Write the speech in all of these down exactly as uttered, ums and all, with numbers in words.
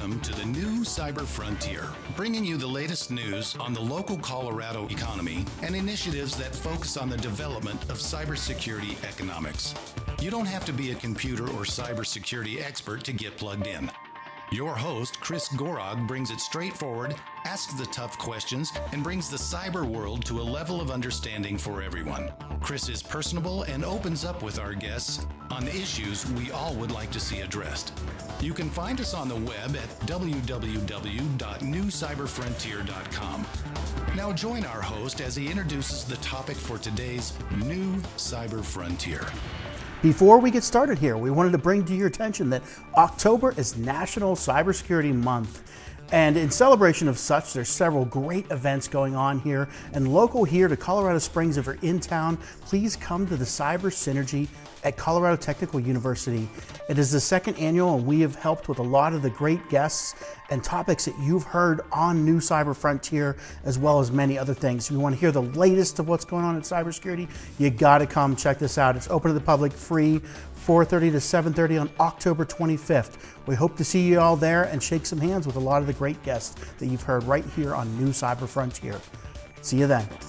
Welcome to the new Cyber Frontier, bringing you the latest news on the local Colorado economy and initiatives that focus on the development of cybersecurity economics. You don't have to be a computer or cybersecurity expert to get plugged in. Your host, Chris Gorog, brings it straightforward, asks the tough questions, and brings the cyber world to a level of understanding for everyone. Chris is personable and opens up with our guests on the issues we all would like to see addressed. You can find us on the web at w w w dot new cyber frontier dot com. Now join our host as he introduces the topic for today's new Cyber Frontier. Before we get started here, we wanted to bring to your attention that October is National Cybersecurity Month. And in celebration of such, there's several great events going on here. And local here to Colorado Springs, if you're in town, please come to the Cyber Synergy at Colorado Technical University. It is the second annual, and we have helped with a lot of the great guests and topics that you've heard on New Cyber Frontier, as well as many other things. If you want to hear the latest of what's going on in cybersecurity, you got to come check this out. It's open to the public, free, four thirty to seven thirty on October twenty-fifth. We hope to see you all there and shake some hands with a lot of the great guests that you've heard right here on New Cyber Frontier. See you then.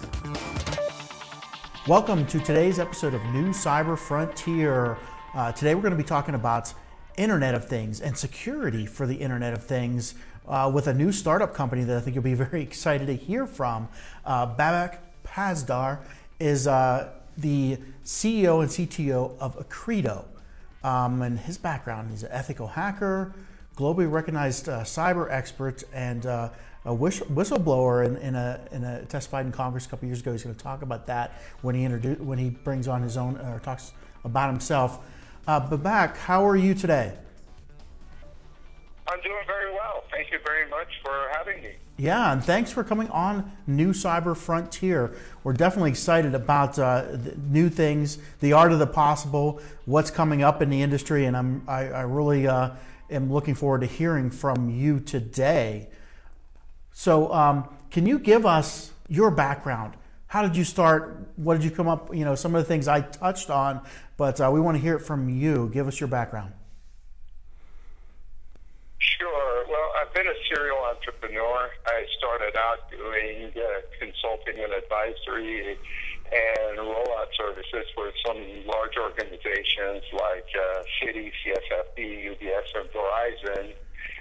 Welcome to today's episode of New Cyber Frontier. Uh, today we're going to be talking about Internet of Things and security for the Internet of Things uh, with a new startup company that I think you'll be very excited to hear from. Uh, Babak Pazdar is uh, the C E O and C T O of Accredo. Um, and his background, he's an ethical hacker, globally recognized uh, cyber expert, and uh, a wish- whistleblower in, in, a, in a testified in Congress a couple years ago. He's going to talk about that when he introdu- when he brings on his own or talks about himself. Uh, Babak, how are you today? I'm doing very well. Thank you very much for having me. Yeah, and thanks for coming on New Cyber Frontier. We're definitely excited about uh, the new things, the art of the possible, what's coming up in the industry, and I'm I, I really uh, am looking forward to hearing from you today. So, um, can you give us your background? How did you start? What did you come up? You know, some of the things I touched on, but uh, we want to hear it from you. Give us your background. Sure. Well, I've been a serial entrepreneur. I started out doing uh, consulting and advisory and rollout services for some large organizations like uh, Citi, C S F B, U B S, and Verizon.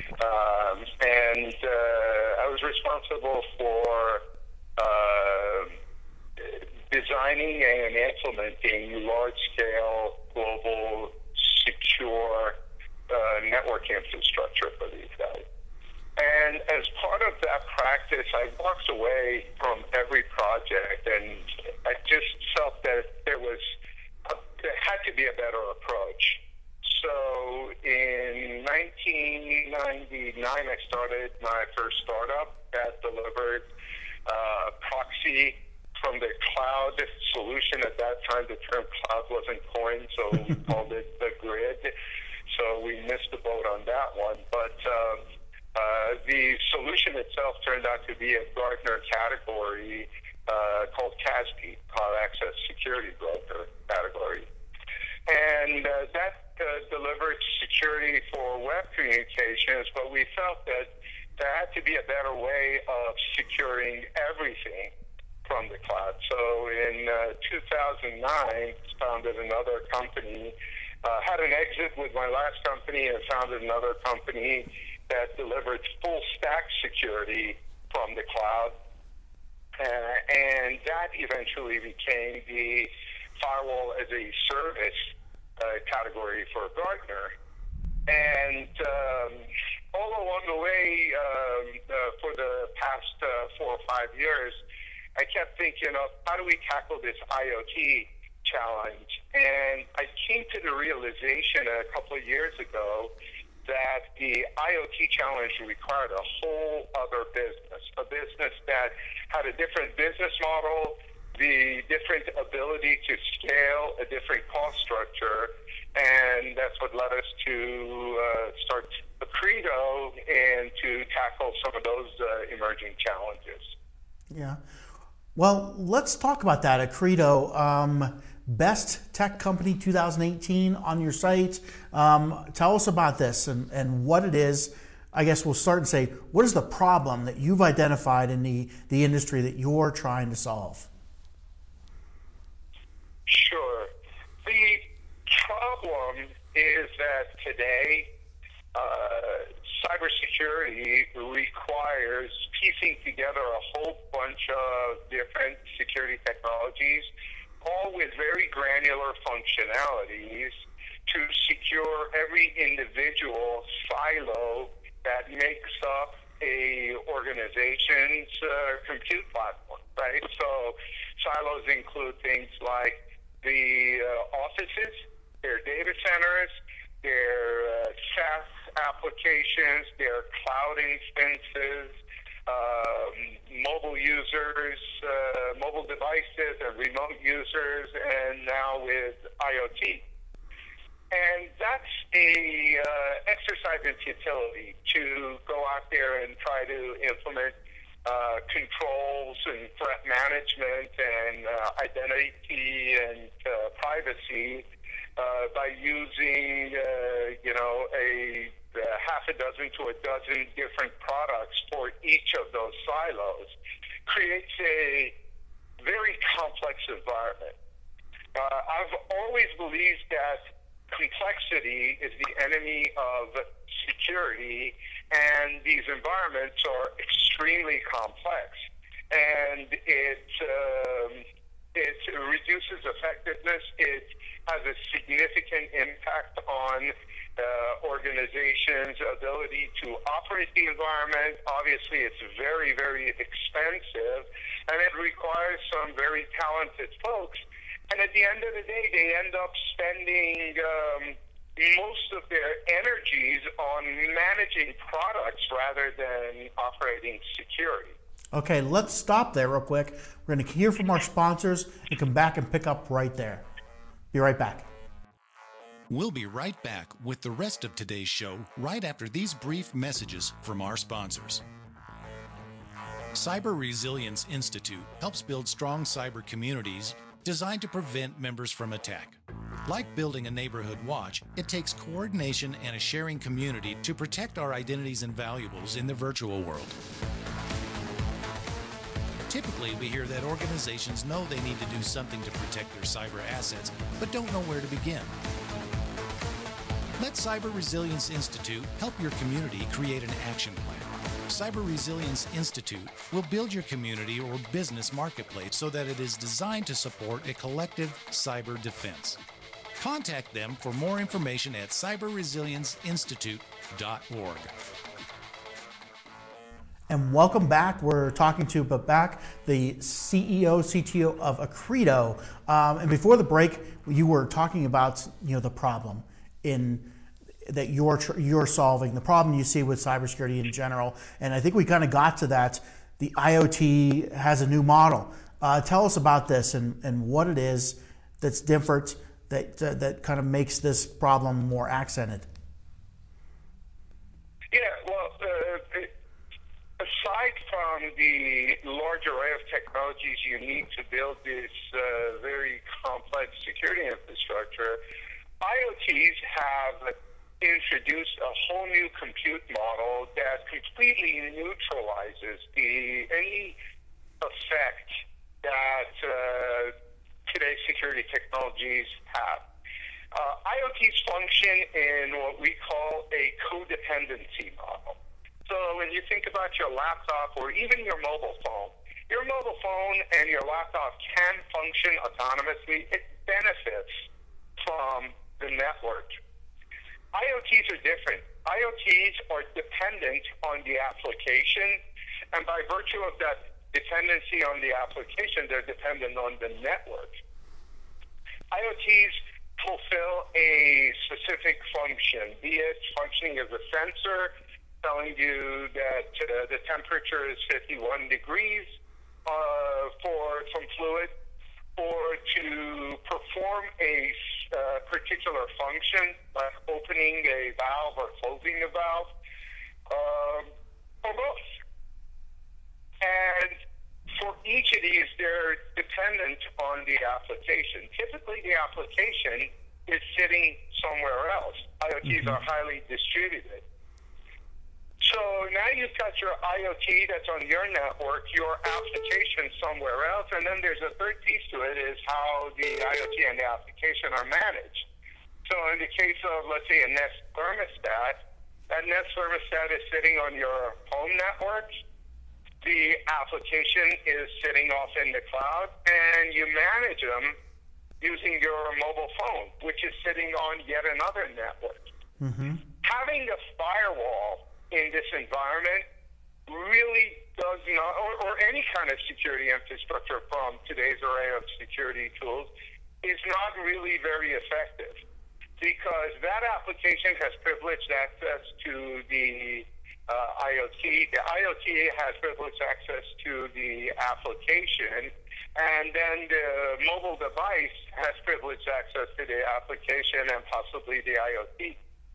Um, and uh, I was responsible for uh, designing and implementing large-scale, global, secure uh, network infrastructure for these guys. And as part of that practice, I walked away from every project, and I just felt that there was a, there had to be a better approach. So in nineteen ninety-nine, I started my first startup that delivered uh, proxy from the cloud solution. At that time, the term cloud wasn't coined, so we called it the grid. So we missed the boat on that one. But uh, uh, the solution itself turned out to be a Gartner category uh, called C A S B, Cloud Access Security Broker category. And uh, that uh, delivered security for web communications, but we felt that there had to be a better way of securing everything from the cloud. So in uh, two thousand nine, founded another company, uh, had an exit with my last company, and founded another company that delivered full stack security from the cloud. Uh, and that eventually became the firewall as a service uh, category for Gartner. And um, all along the way, um, uh, for the past uh, four or five years, I kept thinking of how do we tackle this IoT challenge? And I came to the realization a couple of years ago that the IoT challenge required a whole other business, a business that had a different business model, the different ability to scale, a different cost structure, and that's what led us to uh, start Accredo and to tackle some of those uh, emerging challenges. Yeah. Well, let's talk about that. Accredo, um, Best Tech Company two thousand eighteen on your site. Um, tell us about this and, and what it is. I guess we'll start and say, what is the problem that you've identified in the, the industry that you're trying to solve? Sure. The problem is that today, uh, cybersecurity requires piecing together a whole bunch of different security technologies, all with very granular functionalities to secure every individual silo that makes up a organization's uh, compute platform, right? So silos include things like the uh, offices, their data centers, their uh, SaaS applications, their cloud instances, um, mobile users, uh, mobile devices, and remote users, and now with IoT. And that's a uh, exercise in futility to go out there and try to implement uh, controls and threat management and uh, identity and uh, privacy uh, by using, uh, you know, a, a half a dozen to a dozen different products for each of those silos. Creates a very complex environment. Uh, I've always believed that complexity is the enemy of security, and these environments are extremely complex, and it um, it reduces effectiveness. It has a significant impact on uh, organizations' ability to operate the environment. Obviously, it's very, very expensive, and it requires some very talented folks. And at the end of the day, they end up spending um, most of their energies on managing products rather than operating security. Okay, let's stop there real quick. We're going to hear from our sponsors and come back and pick up right there. Be right back. We'll be right back with the rest of today's show right after these brief messages from our sponsors. Cyber Resilience Institute helps build strong cyber communities designed to prevent members from attack. Like building a neighborhood watch, it takes coordination and a sharing community to protect our identities and valuables in the virtual world. Typically, we hear that organizations know they need to do something to protect their cyber assets, but don't know where to begin. Let Cyber Resilience Institute help your community create an action plan. Cyber Resilience Institute will build your community or business marketplace so that it is designed to support a collective cyber defense. Contact them for more information at cyber resilience institute dot org. And welcome back. We're talking to Babak, the C E O, C T O of Accredo. Um, and before the break, you were talking about, you know, the problem in that you're you're solving, the problem you see with cybersecurity in general. And I think we kind of got to that. The IoT has a new model. Uh, tell us about this and, and what it is that's different, that uh, that kind of makes this problem more accented. Yeah, well, uh, aside from the large array of technologies you need to build this uh, very complex security infrastructure, IoTs have introduced a whole new compute model that completely neutralizes the any effect that uh, today's security technologies have. Uh, IoTs function in what we call a codependency model. So when you think about your laptop or even your mobile phone, your mobile phone and your laptop can function autonomously. It benefits from the network. IoTs are different. IoTs are dependent on the application, and by virtue of that dependency on the application, they're dependent on the network. IoTs fulfill a specific function, be it functioning as a sensor, telling you that uh, the temperature is fifty-one degrees uh, for some fluid, or to perform a uh, particular function, like opening a valve or closing a valve, um, or both. And for each of these, they're dependent on the application. Typically, the application is sitting somewhere else. IoTs mm-hmm. are highly distributed. So now you've got your IoT that's on your network, your application somewhere else, and then there's a third piece to it is how the IoT and the application are managed. So in the case of, let's say, a Nest thermostat, that Nest thermostat is sitting on your home network. The application is sitting off in the cloud, and you manage them using your mobile phone, which is sitting on yet another network. Mm-hmm. Having a firewall in this environment really does not, or, or any kind of security infrastructure from today's array of security tools, is not really very effective, because that application has privileged access to the uh, IoT. The IoT has privileged access to the application, and then the mobile device has privileged access to the application and possibly the IoT.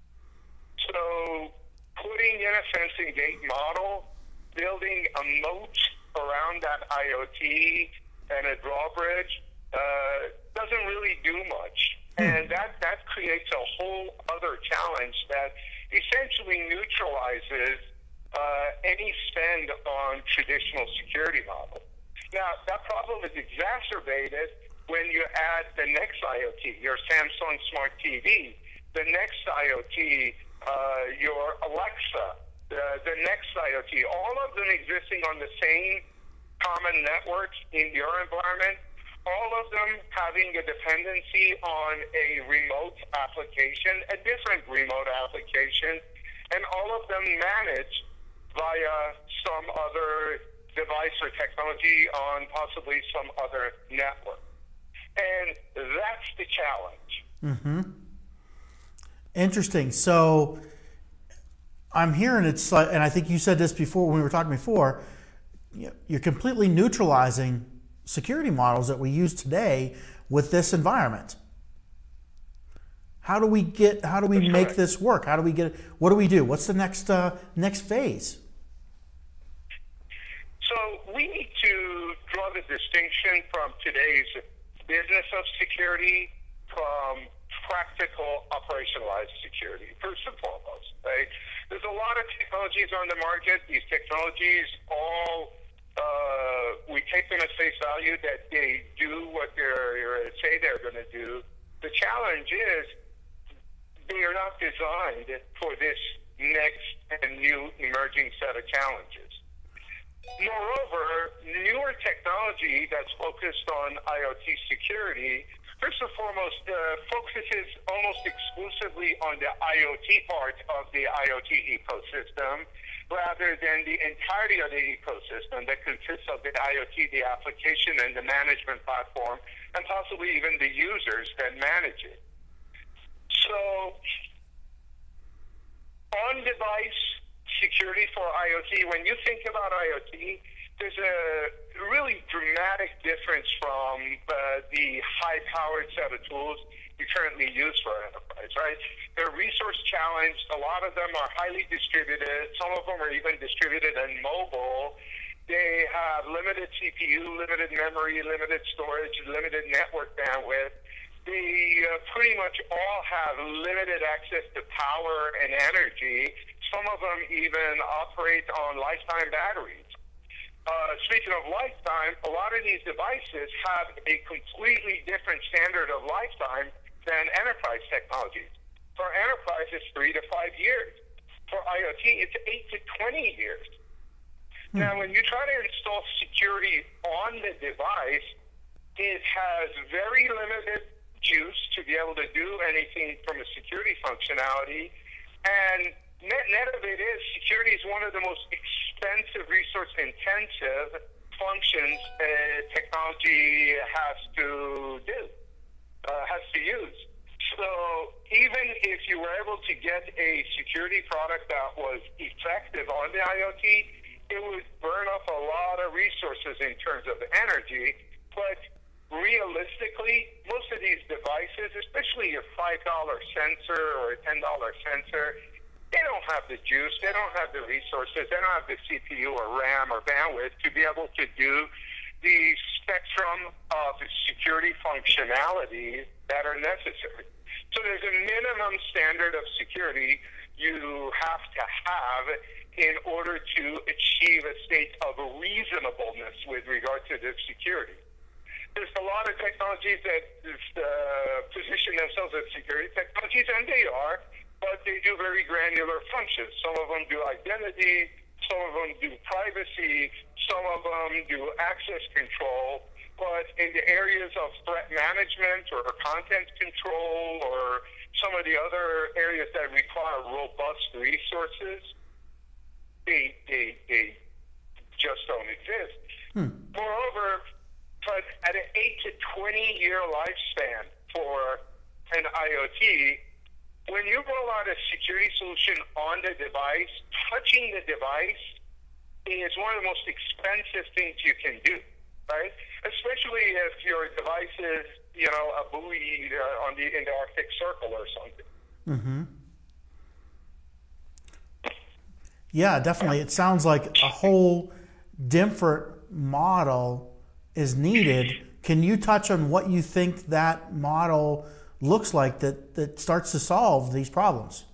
So putting in a fencing gate model, building a moat around that IoT and a drawbridge uh, doesn't really do much. And that, that creates a whole other challenge that essentially neutralizes uh, any spend on traditional security models. Now, that problem is exacerbated when you add the next IoT, your Samsung Smart T V, the next IoT, uh, your Alexa, the, the next IoT, all of them existing on the same common network in your environment, all of them having a dependency on a remote application, a different remote application, and all of them managed via some other device or technology on possibly some other network. And that's the challenge. Mm-hmm. Interesting. So I'm hearing it's like, and I think you said this before when we were talking before, you're completely neutralizing security models that we use today with this environment. How do we get? How do we That's make correct. this work? How do we get? What do we do? What's the next uh, next phase? So we need to draw the distinction from today's business of security from practical operationalized security, first and foremost. Right? There's a lot of technologies on the market. These technologies all Uh, we take them at face value that they do what they say they're going to do. The challenge is they are not designed for this next and new emerging set of challenges. Moreover, newer technology that's focused on IoT security, first and foremost, uh, focuses almost exclusively on the IoT part of the IoT ecosystem, rather than the entirety of the ecosystem that consists of the IoT, the application, and the management platform, and possibly even the users that manage it. So, on-device security for IoT, when you think about IoT, there's a really dramatic difference from uh, the high-powered set of tools you currently use for enterprise, right? They're resource challenged. A lot of them are highly distributed. Some of them are even distributed and mobile. They have limited C P U, limited memory, limited storage, limited network bandwidth. They uh, pretty much all have limited access to power and energy. Some of them even operate on lifetime batteries. Uh, speaking of lifetime, a lot of these devices have a completely different standard of lifetime than enterprise technologies. For enterprise, it's three to five years. For IoT, it's eight to twenty years. Hmm. Now, when you try to install security on the device, it has very limited juice to be able to do anything from a security functionality. And net, net of it is, security is one of the most expensive, resource-intensive functions uh, technology has to do, uh, has to use. So even if you were able to get a security product that was effective on the IoT, it would burn up a lot of resources in terms of energy. But realistically, most of these devices, especially your five dollar sensor or a ten dollar sensor, they don't have the juice, they don't have the resources, they don't have the C P U or RAM or bandwidth to be able to do the spectrum of security functionality that are necessary. So there's a minimum standard of security you have to have in order to achieve a state of reasonableness with regard to the security. There's a lot of technologies that uh, position themselves as security technologies, and they are, but they do very granular functions. Some of them do identity, some of them do privacy, some of them do access control, but in the areas of threat management or content control or some of the other areas that require robust resources, they, they, they just don't exist. Hmm. Moreover, but at an eight to twenty year lifespan for an IoT, when you roll out a security solution on the device, touching the device is one of the most expensive things you can do, right? Especially if your device is, you know, a buoy uh, on the in the Arctic Circle or something. Mm-hmm. Yeah, definitely. It sounds like a whole different model is needed. Can you touch on what you think that model looks like that, that starts to solve these problems?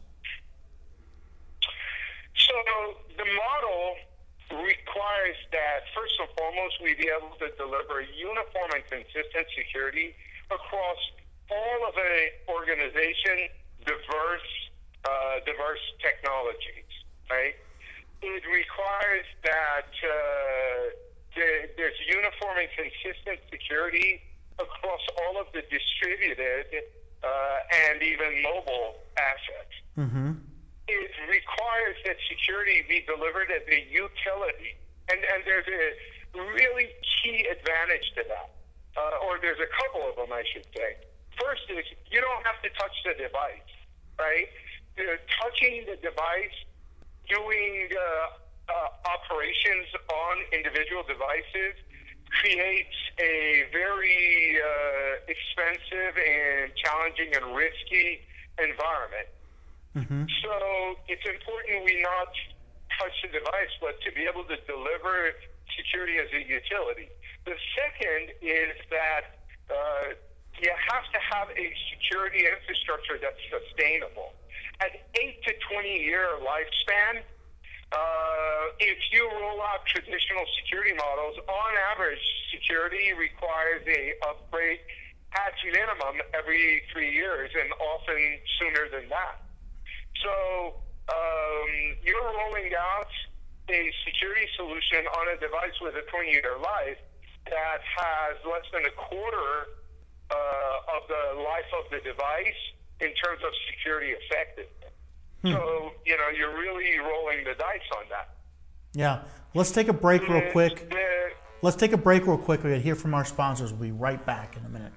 So the model requires that, first and foremost, we be able to deliver uniform and consistent security across all of an organization, diverse, uh, diverse technologies, right? It requires that uh, there's uniform and consistent security across all of the distributed uh, and even mobile assets. Mm-hmm. It requires that security be delivered as a utility. And, and there's a really key advantage to that. Uh, or there's a couple of them, I should say. First is you don't have to touch the device, right? The, touching the device, doing uh, Uh, operations on individual devices creates a very uh, expensive and challenging and risky environment. Mm-hmm. So it's important we not touch the device, but to be able to deliver security as a utility. The second is that uh, you have to have a security infrastructure that's sustainable. At eight to twenty year lifespan, Uh, if you roll out traditional security models, on average, security requires a upgrade at minimum every three years and often sooner than that. So um, you're rolling out a security solution on a device with a twenty year life that has less than a quarter uh, of the life of the device in terms of security effectiveness. Hmm. So, you know, you're really rolling the dice on that. Yeah. Let's take a break real quick. Let's take a break real quick. We're going to hear from our sponsors. We'll be right back in a minute.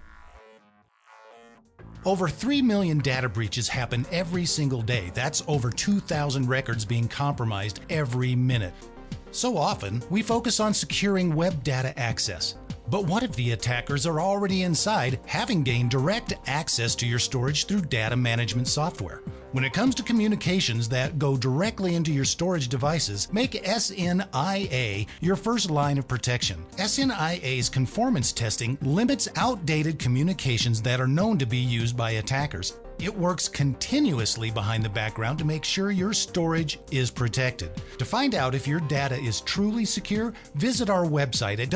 Over three million data breaches happen every single day. That's over two thousand records being compromised every minute. So often, we focus on securing web data access. But what if the attackers are already inside, having gained direct access to your storage through data management software? When it comes to communications that go directly into your storage devices, make S N I A your first line of protection. S N I A's conformance testing limits outdated communications that are known to be used by attackers. It works continuously behind the background to make sure your storage is protected. To find out if your data is truly secure, visit our website at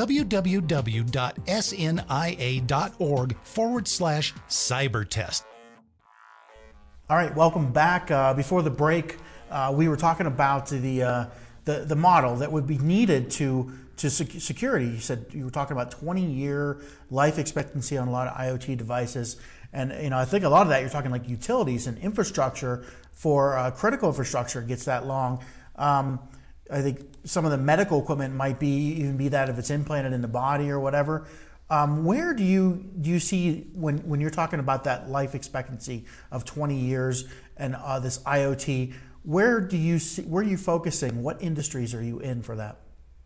www.snia.org forward slash cybertest. All right, welcome back. Uh, before the break, uh, we were talking about the, uh, the the model that would be needed to to sec- security. You said you were talking about twenty year life expectancy on a lot of IoT devices, and you know I think a lot of that you're talking like utilities and infrastructure for uh, critical infrastructure gets that long. Um, I think some of the medical equipment might be even be that if it's implanted in the body or whatever. Um, where do you do you see when, when you're talking about that life expectancy of twenty years and uh, this IoT? Where do you see? Where are you focusing? What industries are you in for that?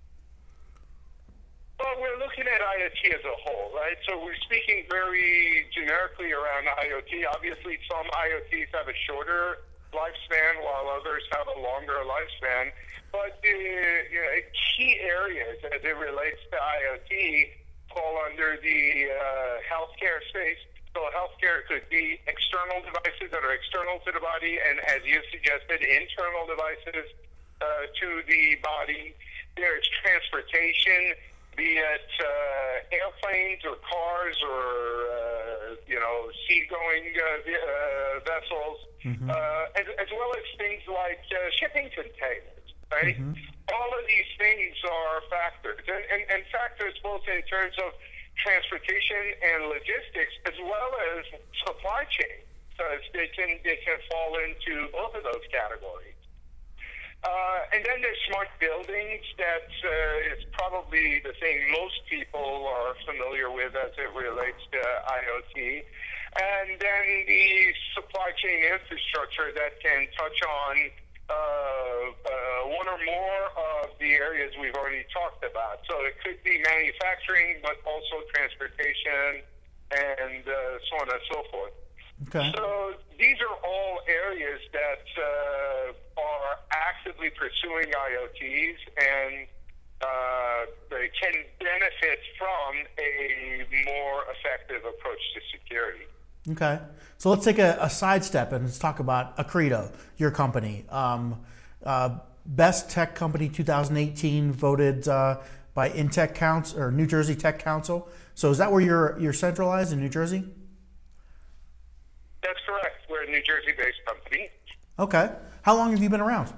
Well, we're looking at IoT as a whole, right? So we're speaking very generically around IoT. Obviously, some IoTs have a shorter lifespan, while others have a longer lifespan. But the you know, key areas as it relates to IoT fall under the uh, healthcare space. So healthcare could be external devices that are external to the body, and as you suggested, internal devices. uh, to the body. There's transportation, be it uh, airplanes or cars or uh, you know seagoing uh, uh, vessels, mm-hmm. uh, as, as well as things like uh, shipping containers. Right? Mm-hmm. All of these things are factors, and, and, and factors both in terms of transportation and logistics, as well as supply chain. So they can they can fall into both of those categories. Uh, and then there's smart buildings. That uh, is probably the thing most people are familiar with as it relates to IoT. And then the supply chain infrastructure that can touch on uh, uh, one or more of the areas we've already talked about. So it could be manufacturing, but also transportation and uh, so on and so forth. Okay. So these are all areas that uh, are actively pursuing IoTs and uh, they can benefit from a more effective approach to security. Okay. So let's take a, a sidestep and let's talk about Accredo, your company. Um, uh, Best Tech Company twenty eighteen voted uh, by InTech Council or New Jersey Tech Council. So is that where you're you're centralized in New Jersey? That's correct. We're a New Jersey-based company. Okay. How long have you been around?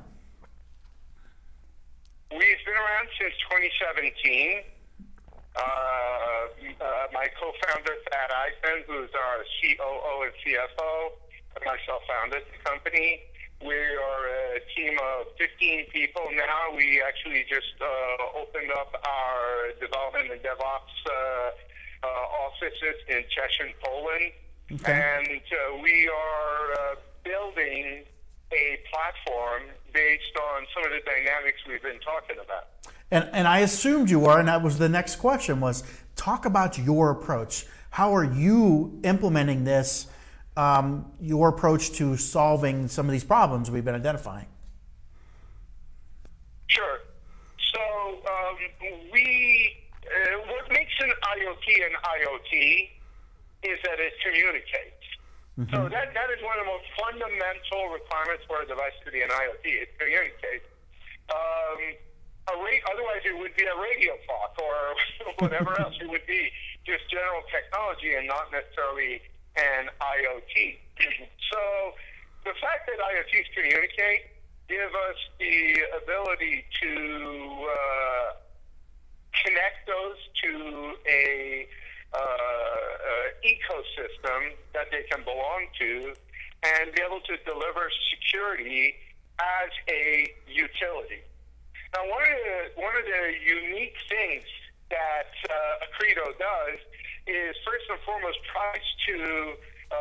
We've been around since twenty seventeen. Uh, uh, my co-founder, Thad Eisen, who's our C O O and C F O, and myself founded the company. We are a team of fifteen people now. We actually just uh, opened up our development and DevOps uh, uh, offices in Szczecin, Poland. Okay. And uh, we are uh, building a platform based on some of the dynamics we've been talking about. And, and I assumed you were, and that was the next question, was talk about your approach. How are you implementing this, um, your approach to solving some of these problems we've been identifying? Sure. So um, we, uh, what makes an IoT an IoT is that it communicates. Mm-hmm. So that, that is one of the most fundamental requirements for a device to be an IoT. It communicates. Um, a ra- otherwise, it would be a radio clock or whatever else. It would be just general technology and not necessarily an IoT. So the fact that IoTs communicate give us the ability to uh, connect those to a Uh, uh, ecosystem that they can belong to and be able to deliver security as a utility. Now, one of the, one of the unique things that uh, Accredo does is first and foremost tries to uh,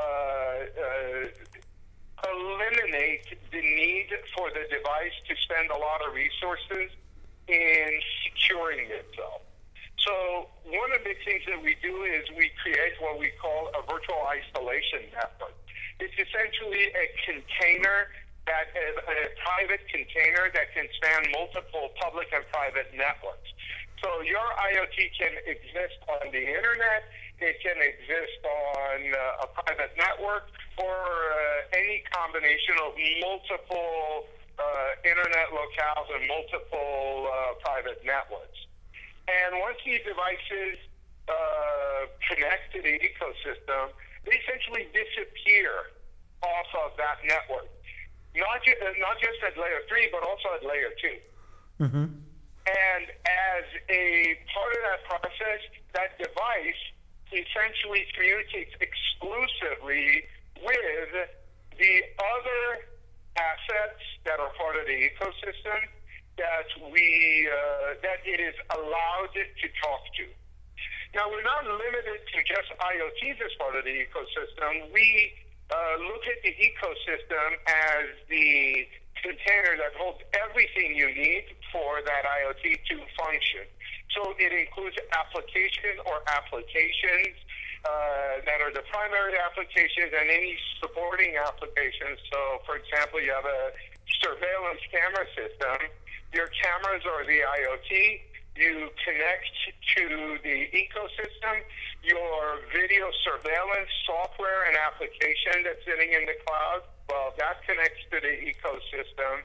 uh, eliminate the need for the device to spend a lot of resources in securing itself. So one of the big things that we do is we create what we call a virtual isolation network. It's essentially a container that is a private container that can span multiple public and private networks. So your IoT can exist on the internet, it can exist on uh, a private network, or uh, any combination of multiple uh, internet locales and multiple uh, private networks. And once these devices uh, connect to the ecosystem, they essentially disappear off of that network. Not, ju- not just at layer three, but also at layer two. Mm-hmm. And as a part of that process, that device essentially communicates exclusively with the other assets that are part of the ecosystem that we uh, that it is allowed to talk to. Now, we're not limited to just IoTs as part of the ecosystem. We uh, look at the ecosystem as the container that holds everything you need for that IoT to function. So it includes application or applications uh, that are the primary applications and any supporting applications. So, for example, you have a surveillance camera system. Your cameras are the IoT. You connect to the ecosystem. Your video surveillance software and application that's sitting in the cloud, well, that connects to the ecosystem.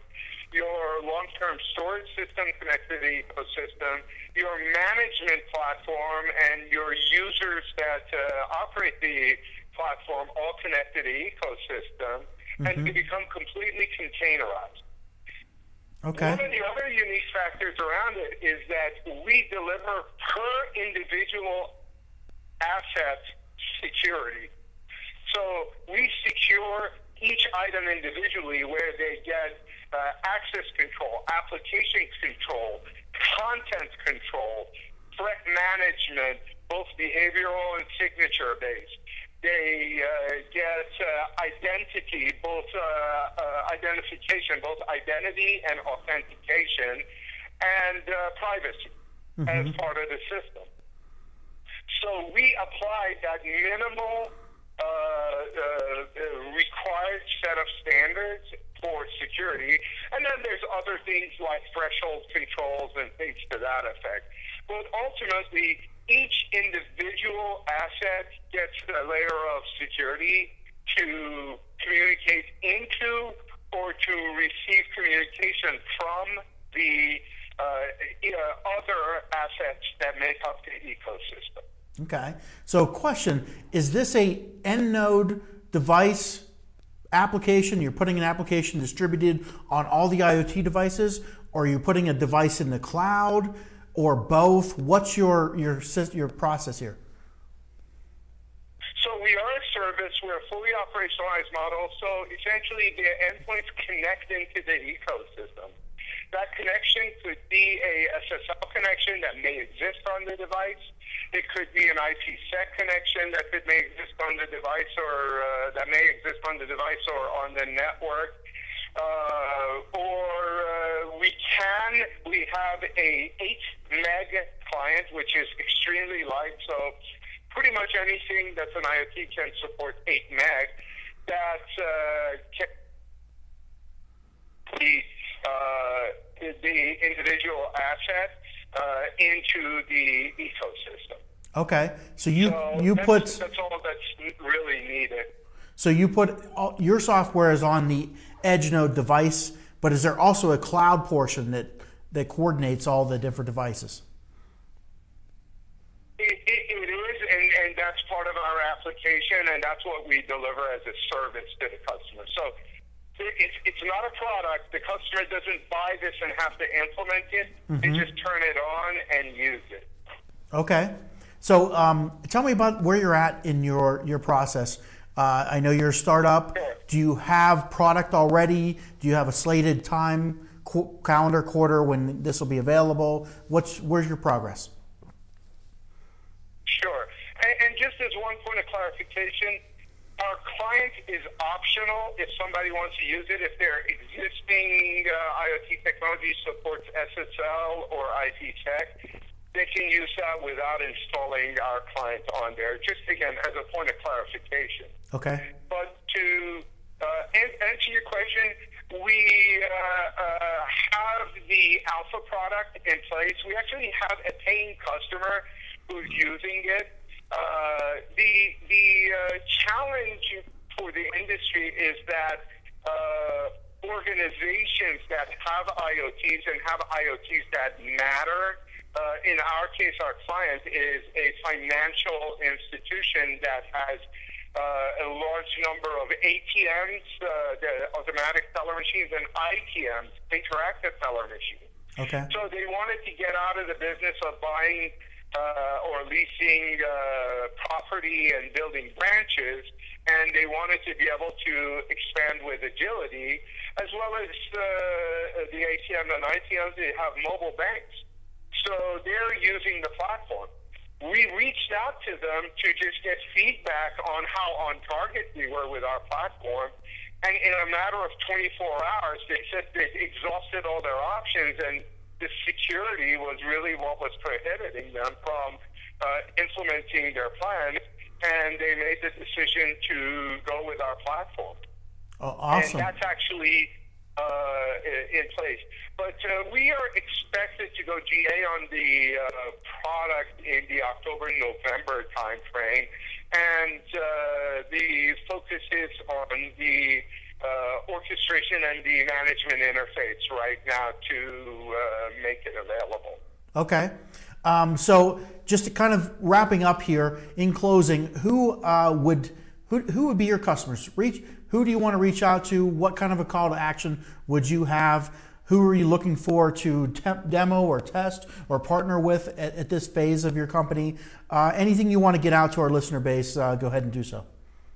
your long-term storage system connected to the ecosystem, your management platform, and your users that uh, operate the platform all connected to the ecosystem, mm-hmm. and to become completely containerized. Okay. One of the other unique factors around it is that we deliver per individual asset security. So we secure each item individually, where they get uh, access control, application control, content control, threat management, both behavioral and signature based. They uh, get uh, identity, both uh, uh, identification, both identity and authentication, and uh, privacy mm-hmm. as part of the system. So we apply that minimal uh, uh, required set of standards for security, and then there's other things like threshold controls and things to that effect. But ultimately, each individual asset gets a layer of security to communicate into or to receive communication from the uh, uh, other assets that make up the ecosystem. Okay. So question, is this a EndNode device application? You're putting an application distributed on all the IoT devices, or are you putting a device in the cloud? Or both? What's your your your process here? So we are a service. We're a fully operationalized model. So essentially, the endpoints connect into the ecosystem. That connection could be a S S L connection that may exist on the device. It could be an IPsec connection that could may exist on the device, or uh, that may exist on the device or on the network. Uh, or uh, we can, we have a eight meg client, which is extremely light, so pretty much anything that's an IoT can support eight meg, that uh, can be uh, the individual asset uh, into the ecosystem. Okay, so you so you that's, put that's all that's really needed. So you put all, your software is on the EndNode device, but is there also a cloud portion that, that coordinates all the different devices? It, it, it is, and, and that's part of our application, and that's what we deliver as a service to the customer. So it's, it's not a product. The customer doesn't buy this and have to implement it. Mm-hmm. They just turn it on and use it. Okay. So um, tell me about where you're at in your, your process. Uh, I know you're a startup. Sure. Do you have product already? Do you have a slated time, qu- calendar quarter when this will be available? What's where's your progress? Sure. And, and just as one point of clarification, our client is optional if somebody wants to use it. If their existing uh, IoT technology supports S S L or IPsec, they can use that without installing our client on there. Just again, as a point of clarification. Okay. But to uh, answer your question, we uh, uh, have the alpha product in place. We actually have a paying customer who's using it. Uh, the the uh, challenge for the industry is that uh, organizations that have IoTs and have IoTs that matter. Uh, in our case, our client is a financial institution that has uh, a large number of A T Ms, uh, the automatic teller machines, and I T Ms, interactive teller machines. Okay. So they wanted to get out of the business of buying uh, or leasing uh, property and building branches, and they wanted to be able to expand with agility, as well as uh, the A T M and I T Ms. They have mobile banks. So they're using the platform. We reached out to them to just get feedback on how on target we were with our platform. And in a matter of twenty-four hours, they said they exhausted all their options, and the security was really what was prohibiting them from uh, implementing their plan. And they made the decision to go with our platform. Oh, awesome. And that's actually uh, in place. But uh, we are expected to go G A on the uh, product in the October-November timeframe, and uh, the focus is on the uh, orchestration and the management interface right now to uh, make it available. Okay. Um, so just to kind of wrapping up here, in closing, who uh, would who, who would be your customers? Reach who do you want to reach out to? What kind of a call to action would you have? Who are you looking for to temp, demo or test or partner with at, at this phase of your company? Uh, anything you want to get out to our listener base, uh, go ahead and do so.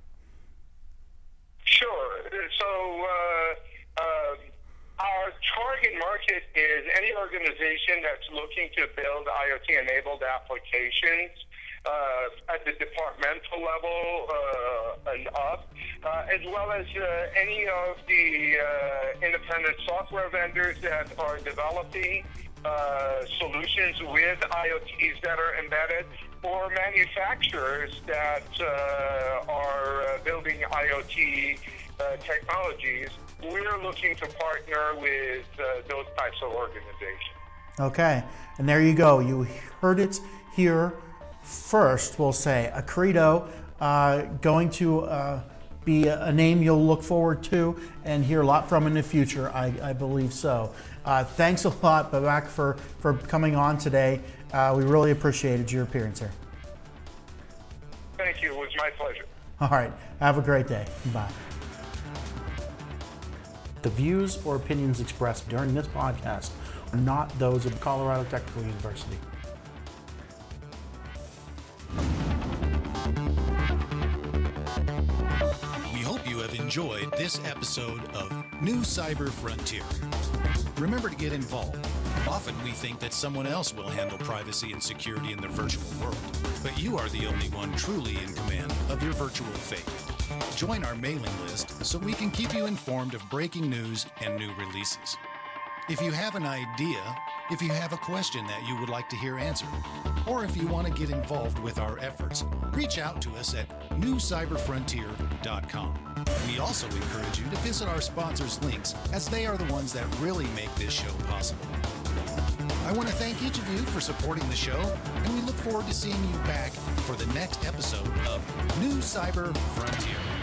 Sure. So uh, uh, our target market is any organization that's looking to build IoT-enabled applications uh, at the departmental level uh, and up, uh, as well as uh, any of the uh, independent software vendors that are developing uh, solutions with IoTs that are embedded, or manufacturers that uh, are uh, building IoT uh, technologies. We're looking to partner with uh, those types of organizations. Okay, and there you go. You heard it here first, we'll say. Accredo, uh, going to uh, be a name you'll look forward to and hear a lot from in the future, I, I believe so. Uh, thanks a lot, Babak, for, for coming on today. Uh, we really appreciated your appearance here. Thank you. It was my pleasure. All right. Have a great day. Bye. The views or opinions expressed during this podcast are not those of Colorado Technical University. We hope you have enjoyed this episode of New Cyber Frontier. Remember to get involved. Often we think that someone else will handle privacy and security in the virtual world, but you are the only one truly in command of your virtual fate. Join our mailing list so we can keep you informed of breaking news and new releases. If you have an idea, if you have a question that you would like to hear answered, or if you want to get involved with our efforts, reach out to us at new cyber frontier dot com. We also encourage you to visit our sponsors' links, as they are the ones that really make this show possible. I want to thank each of you for supporting the show, and we look forward to seeing you back for the next episode of New Cyber Frontier.